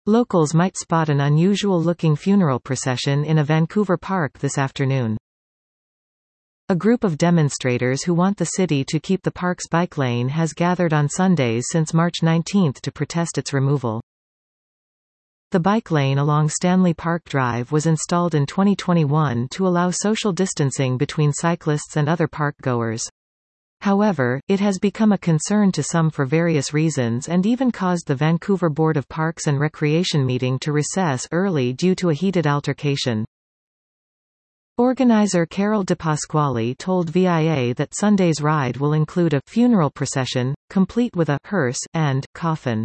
Locals might spot an unusual-looking funeral procession in a Vancouver park this afternoon. A group of demonstrators who want the city to keep the park's bike lane has gathered on Sundays since March 19 to protest its removal. The bike lane along Stanley Park Drive was installed in 2021 to allow social distancing between cyclists and other park-goers. However, it has become a concern to some for various reasons and even caused the Vancouver Board of Parks and Recreation meeting to recess early due to a heated altercation. Organizer Carol DePasquale told VIA that Sunday's ride will include a funeral procession, complete with a hearse and coffin.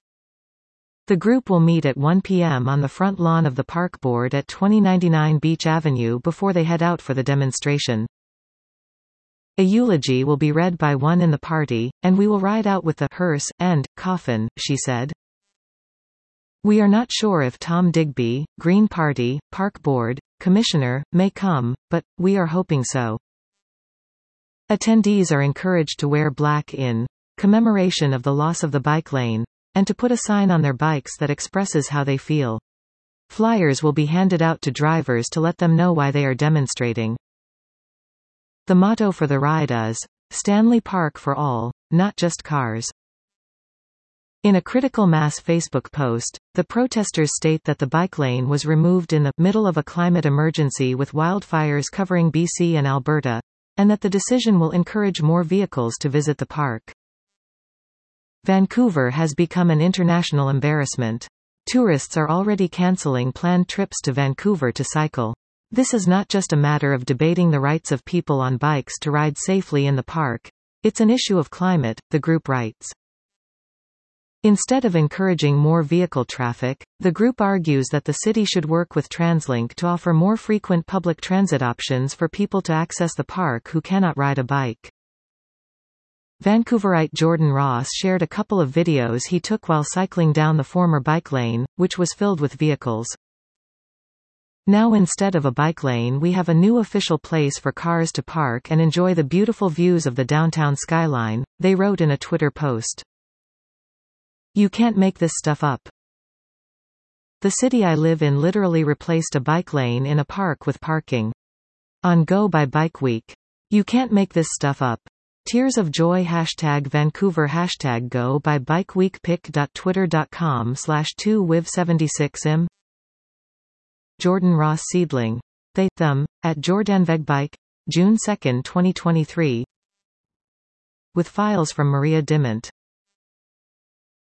The group will meet at 1 p.m. on the front lawn of the park board at 2099 Beach Avenue before they head out for the demonstration. A eulogy will be read by one in the party, and we will ride out with the hearse and coffin, she said. We are not sure if Tom Digby, Green Party, Park Board, Commissioner, may come, but we are hoping so. Attendees are encouraged to wear black in commemoration of the loss of the bike lane, and to put a sign on their bikes that expresses how they feel. Flyers will be handed out to drivers to let them know why they are demonstrating. The motto for the ride is, Stanley Park for all, not just cars. In a critical mass Facebook post, the protesters state that the bike lane was removed in the middle of a climate emergency with wildfires covering BC and Alberta, and that the decision will encourage more vehicles to visit the park. Vancouver has become an international embarrassment. Tourists are already cancelling planned trips to Vancouver to cycle. This is not just a matter of debating the rights of people on bikes to ride safely in the park. It's an issue of climate, the group writes. Instead of encouraging more vehicle traffic, the group argues that the city should work with TransLink to offer more frequent public transit options for people to access the park who cannot ride a bike. Vancouverite Jordan Ross shared a couple of videos he took while cycling down the former bike lane, which was filled with vehicles. Now instead of a bike lane we have a new official place for cars to park and enjoy the beautiful views of the downtown skyline, they wrote in a Twitter post. You can't make this stuff up. The city I live in literally replaced a bike lane in a park with parking. On Go by Bike Week. You can't make this stuff up. Tears of Joy #Vancouver #Go by bikeweekpic.twitter.com/2wiv76im Jordan Ross Seedling. They, them, at JordanVegBike. June 2, 2023. With files from Maria Dimont.